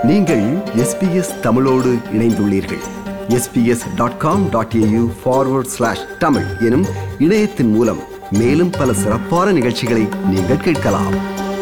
நீங்கள் SBS தமிழோடு இணைந்துள்ளீர்கள். sbs.com.au/tamil எனும் இணையத்தின் மூலம் மேலும் பல சிறப்பான நிகழ்ச்சிகளை நீங்கள் கேட்கலாம்.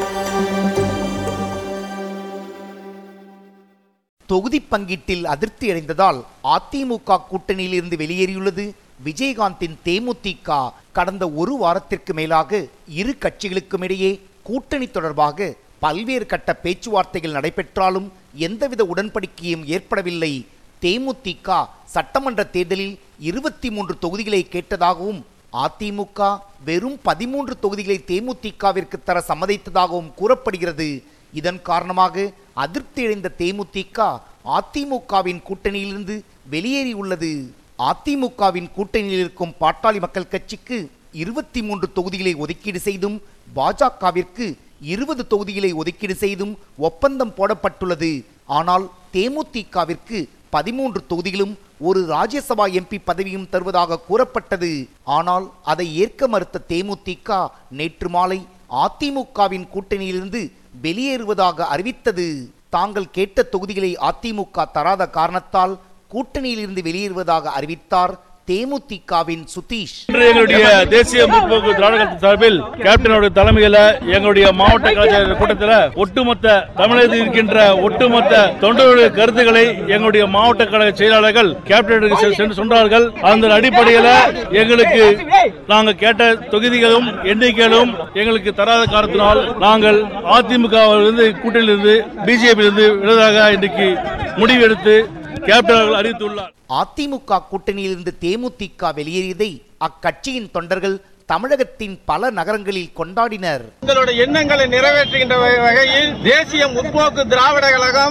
தொகுதி பங்கீட்டில் அதிருப்தி அடைந்ததால் அதிமுக கூட்டணியில் இருந்து வெளியேறியுள்ளது விஜயகாந்தின் தேமுதிக. கடந்த ஒரு வாரத்திற்கு மேலாக இரு கட்சிகளுக்கும் இடையே கூட்டணி தொடர்பாக பல்வேறு கட்ட பேச்சுவார்த்தைகள் நடைபெற்றாலும் எந்தவித உடன்படிக்கையும் ஏற்படவில்லை. தேமுதிக சட்டமன்ற தேர்தலில் 23 தொகுதிகளை கேட்டதாகவும் அதிமுக வெறும் 13 தொகுதிகளை தேமுதிகவிற்கு தர சம்மதித்ததாகவும் கூறப்படுகிறது. இதன் காரணமாக அதிருப்தியடைந்த தேமுதிக அதிமுகவின் கூட்டணியிலிருந்து வெளியேறியுள்ளது. அதிமுகவின் கூட்டணியில் இருக்கும் பாட்டாளி மக்கள் கட்சிக்கு 23 தொகுதிகளை ஒதுக்கீடு செய்தும் பாஜகவிற்கு 20 தொகுதிகளை ஒதுக்கீடு செய்தும் ஒப்பந்தம் போடப்பட்டுள்ளது. ஆனால் தேமுதிகவிற்கு 13 தொகுதிகளும் ஒரு ராஜ்யசபா எம்பி பதவியும் தருவதாக கூறப்பட்டது. ஆனால் அதை ஏற்க மறுத்த தேமுதிக நேற்று மாலை அதிமுகவின் கூட்டணியிலிருந்து வெளியேறுவதாக அறிவித்தது. தாங்கள் கேட்ட தொகுதிகளை அதிமுக தராத காரணத்தால் கூட்டணியிலிருந்து வெளியேறுவதாக அறிவித்தார் தேமுதிகவின் சுதீஷ். எங்களுடைய தேசிய முற்போக்கு திராவிட கழகத்தின் சார்பில் கேப்டனோட தலைமையில எங்களுடைய மாவட்ட கழக கூட்டத்தில் ஒட்டுமொத்த தமிழகத்தில் இருக்கின்ற ஒட்டுமொத்த தொண்டர்களுடைய கருத்துக்களை எங்களுடைய மாவட்ட கழக செயலாளர்கள் கேப்டனுக்கு சென்று சொன்னார்கள். அந்த அடிப்படையில் எங்களுக்கு நாங்கள் கேட்ட தொகுதிகளும் எண்ணிக்கைகளும் எங்களுக்கு தராத காரணத்தினால் நாங்கள் அதிமுகவிலிருந்து கூட்டணியிலிருந்து பிஜேபியிலிருந்து விடுவதாக இன்றைக்கு முடிவெடுத்து கேப்டன் அறிவித்துள்ளார். அதிமுக கூட்டணியிலிருந்து தேமுதிக வெளியேறியதை அக்கட்சியின் தொண்டர்கள் தமிழகத்தின் பல நகரங்களில் கொண்டாடினர். எங்களுடைய எண்ணங்களை நிறைவேற்றுகின்ற வகையில் தேசிய முற்போக்கு திராவிட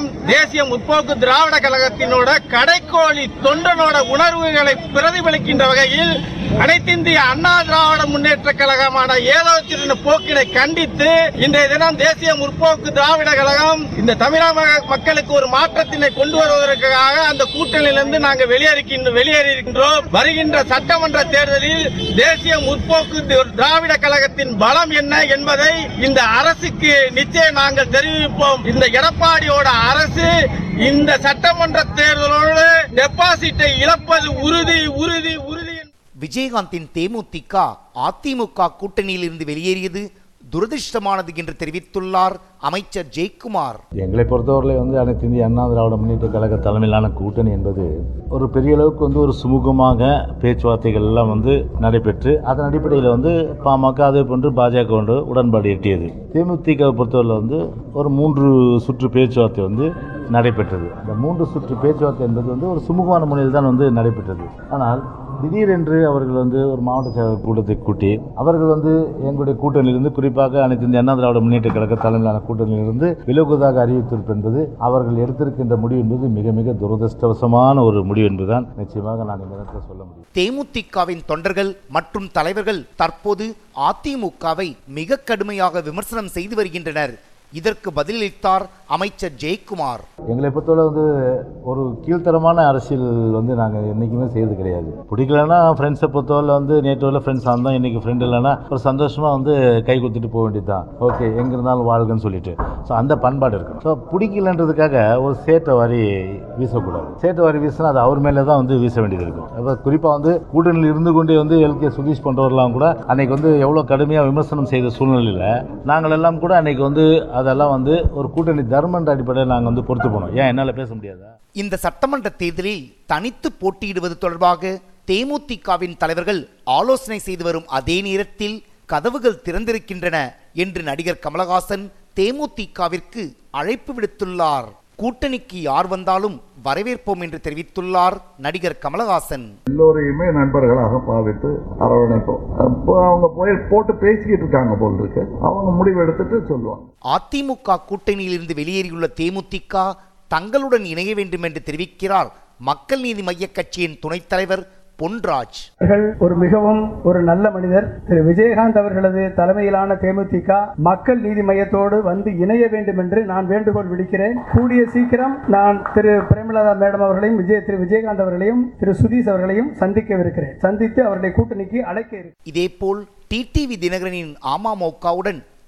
கழகத்தினோட கடைக்கோழி தொண்டனோட உணர்வுகளை பிரதிபலிக்கின்ற வகையில் அனைத்திந்திய அண்ணா திராவிட முன்னேற்ற கழகமான ஏதோ சிறு போக்கினை கண்டித்து இன்றைய தினம் தேசிய முற்போக்கு திராவிட கழகம் இந்த தமிழக மக்களுக்கு ஒரு மாற்றத்தினை கொண்டு வருவதற்காக அந்த கூட்டணியிலிருந்து நாங்கள் வெளியேறியிருக்கின்றோம். வருகின்ற சட்டமன்ற தேர்தலில் தேசிய முற்போக்கு திராவிட கழகத்தின் பலம் என்ன என்பதை இந்த அரசுக்கு நிச்சயம் நாங்கள் தெரிவிப்போம். இந்த எடப்பாடியோட அரசு இந்த சட்டமன்ற தேர்தலோடு டெபாசிட்டை இழப்பது உறுதி உறுதி உறுதி. விஜயகாந்தின் தேமுதிக அதிமுக கூட்டணியில் இருந்து வெளியேறியது துரதிருஷ்டமானது என்று தெரிவித்துள்ளார் அமைச்சர் ஜெயக்குமார். எங்களை பொறுத்தவரை அனைத்து இந்திய அண்ணா திராவிட முன்னேற்ற கழக தலைமையிலான கூட்டணி என்பது ஒரு பெரிய அளவுக்கு ஒரு சுமூகமாக பேச்சுவார்த்தைகள் எல்லாம் நடைபெற்று அதன் அடிப்படையில் பாமக அதே போன்று பாஜக ஒன்று உடன்பாடு எட்டியது. தேமுதிக பொறுத்தவரை ஒரு 3 சுற்று பேச்சுவார்த்தை நடைபெற்றது. இந்த 3 சுற்று பேச்சுவார்த்தை என்பது ஒரு சுமூகமான முறையில் தான் நடைபெற்றது. ஆனால் திடீரென்று அவர்கள் ஒரு மாவட்ட செயலர் கூட்டத்தை கூட்டி அவர்கள் எங்களுடைய கூட்டணியிலிருந்து குறிப்பாக அனைத்து இந்திய அண்ணா திராவிட முன்னேற்ற கழக தலைமையிலான கூட்டணியிலிருந்து விலகுவதாக அறிவித்திருப்பது என்பது அவர்கள் எடுத்திருக்கின்ற முடிவு என்பது மிக மிக துரதிருஷ்டவசமான ஒரு முடிவு என்பதுதான் நிச்சயமாக நான் இந்த நேரத்தில் சொல்ல முடியும். தேமுதிகவின் தொண்டர்கள் மற்றும் தலைவர்கள் தற்போது அதிமுகவை மிக கடுமையாக விமர்சனம் செய்து வருகின்றனர். இதற்கு பதிலளித்தார் அமைச்சர் ஜெயக்குமார். எங்களை பொறுத்தவரை ஒரு கீழ்த்தரமான அரசியல் நாங்கள் என்றைக்குமே செய்யறது கிடையாது. பிடிக்கலன்னா ஃப்ரெண்ட்ஸை பொறுத்தவரை நேற்று வரல ஃப்ரெண்ட்ஸாக இருந்தோம், இன்னைக்கு ஃப்ரெண்ட் இல்லைன்னா ஒரு சந்தோஷமாக கை கொடுத்துட்டு போக வேண்டியது தான். ஓகே, எங்கே இருந்தாலும் வாழ்கன்னு சொல்லிட்டு ஸோ அந்த பண்பாடு இருக்கு. ஸோ பிடிக்கலன்றதுக்காக ஒரு சேட்டை வாரி வீசக்கூடாது. சேட்டை வாரி வீசினா அது அவர் மேலே தான் வீச வேண்டியது இருக்கும். அப்போ குறிப்பாக கூட்டணியில் இருந்து கொண்டே எல்கே சுதீஷ் பண்ணுறவரெல்லாம் கூட அன்னைக்கு எவ்வளோ கடுமையாக விமர்சனம் செய்த சூழ்நிலையில் நாங்கள் எல்லாம் கூட அன்னைக்கு அதெல்லாம் ஒரு கூட்டணி தர்மன்ற அடிப்படையில் நாங்கள் பொறுத்து போனோம். ஏன் என்னால் பேச முடியாதா? இந்த சட்டமன்ற தேர்தலில் தனித்து போட்டியிடுவது தொடர்பாக தேமுதிகவின் தலைவர்கள் ஆலோசனை செய்து வரும் அதே நேரத்தில் கதவுகள் திறந்திருக்கின்றன என்று நடிகர் கமலஹாசன் தேமுதிகவிற்கு அழைப்பு விடுத்துள்ளார். கூட்டணிக்கு யார் வந்தாலும் வரவேற்போம் என்று தெரிவித்துள்ளார் நடிகர் கமலஹாசன். எல்லோரையுமே நண்பர்களாக பாவித்து அரவணைப்போம். அவங்க போட்டு பேசிக்கிட்டு இருக்காங்க போல் இருக்கு. அவங்க முடிவு எடுத்துட்டு சொல்லுவாங்க. அதிமுக கூட்டணியில் இருந்து வெளியேறியுள்ள தேமுதிக தங்களுடன் இணைய வேண்டும் என்று தெரிவிக்கிறார் மக்கள் நீதி மய்ய கட்சியின் துணைத் தலைவர் பொன்ராஜ். மிகவும் ஒரு நல்ல மனிதர் திரு விஜயகாந்த் அவர்களது தலைமையிலான தேமுதிக மக்கள் நீதி மையத்தோடு இணைய வேண்டும் என்று நான் வேண்டுகோள் விடுக்கிறேன். கூடிய சீக்கிரம் நான் திரு பிரேமலதா மேடம் அவர்களையும் திரு விஜயகாந்த் அவர்களையும் திரு சுதீஷ் அவர்களையும் சந்தித்து அவர்களை கூட்டணிக்கு அழைக்க. இதேபோல் டிடிவி தினகரனின் அமமுகவுடன்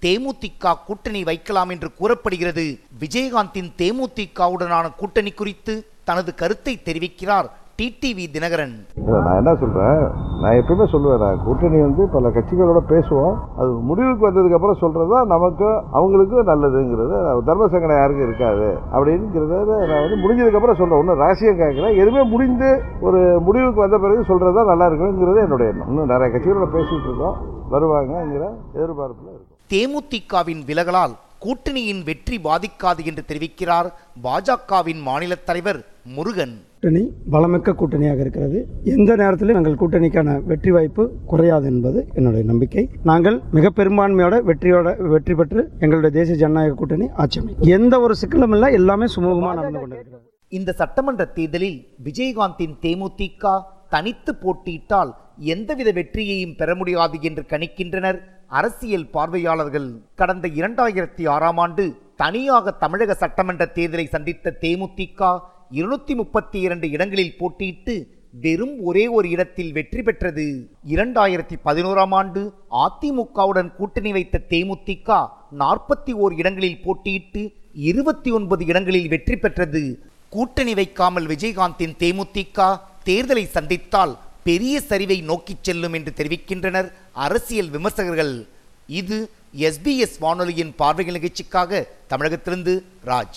தேமுதிக கூட்டணி வைக்கலாம் என்று கூறப்படுகிறது. விஜயகாந்தின் தேமுதிகவுடனான கூட்டணி குறித்து தனது கருத்தை தெரிவிக்கிறார் டிடிவி தினகரன். நான் என்ன சொல்றேன், நான் எப்பயுமே சொல்லுவேன், நான் கூட்டணி பல கட்சிகளோட பேசுவோம், அது முடிவுக்கு வந்ததுக்கு அப்புறம் சொல்றதா நமக்கு அவங்களுக்கும் நல்லதுங்கிறது. தர்ம சங்கடம் யாருக்கும் இருக்காது அப்படிங்கிறத நான் முடிஞ்சதுக்கு அப்புறம் சொல்றேன். ஒன்றும் ரகசியம் கேட்கல, எதுவுமே முடிந்து ஒரு முடிவுக்கு வந்த பிறகு சொல்றதா நல்லா இருக்குங்கிறது என்னுடைய எண்ணம். இன்னும் நிறைய கட்சிகளோட பேசிட்டு இருக்கோம், வருவாங்கங்கிற எதிர்பார்ப்புல இருக்கும். தேமுதிகவின் விலகலால் கூட்டணியின் வெற்றி பாதிக்காது என்று தெரிவிக்கிறார் பாஜகவின் மாநில தலைவர் முருகன். கூட்டணி பலமிக்க கூட்டணியாக இருக்கிறது. எந்த நேரத்திலும் எங்கள் கூட்டணிக்கான வெற்றி வாய்ப்பு குறையாது என்பது என்னுடைய நம்பிக்கை. நாங்கள் மிக பெரும்பான்மையோட வெற்றி பெற்று எங்களுடைய தேசிய ஜனநாயக கூட்டணி ஆட்சி அமைக்கும். எந்த ஒரு சிக்கலும் இல்லை, எல்லாமே சுமூகமாக நடந்து கொண்டிருக்கிறது. இந்த சட்டமன்ற தேர்தலில் விஜயகாந்தின் தேமுதிக தனித்து போட்டியிட்டால் எந்தவித வெற்றியையும் பெற முடியாது என்று கணிக்கின்றனர் அரசியல் பார்வையாளர்கள். கடந்த 2006ஆம் ஆண்டு தனியாக தமிழக சட்டமன்ற தேர்தலை சந்தித்த தேமுதிக 232 இடங்களில் போட்டியிட்டு வெறும் ஒரே ஒரு இடத்தில் வெற்றி பெற்றது. 2011ஆம் ஆண்டு அதிமுகவுடன் கூட்டணி வைத்த தேமுதிக 41 இடங்களில் போட்டியிட்டு 29 இடங்களில் வெற்றி பெற்றது. கூட்டணி வைக்காமல் விஜயகாந்தின் தேமுதிக தேர்தலை சந்தித்தால் பெரிய சரிவை நோக்கிச் செல்லும் என்று தெரிவிக்கின்றனர் அரசியல் விமர்சகர்கள். இது SBS வானொலியின் பார்வைகள் நிகழ்ச்சிக்காக தமிழகத்திலிருந்து ராஜ்.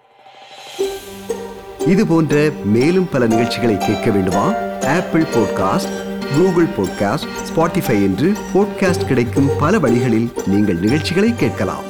இது போன்ற மேலும் பல நிகழ்ச்சிகளை கேட்க வேண்டுமா? Apple podcast, Google podcast, Spotify என்று பாட்காஸ்ட் கிடைக்கும் பல வழிகளில் நீங்கள் நிகழ்ச்சிகளை கேட்கலாம்.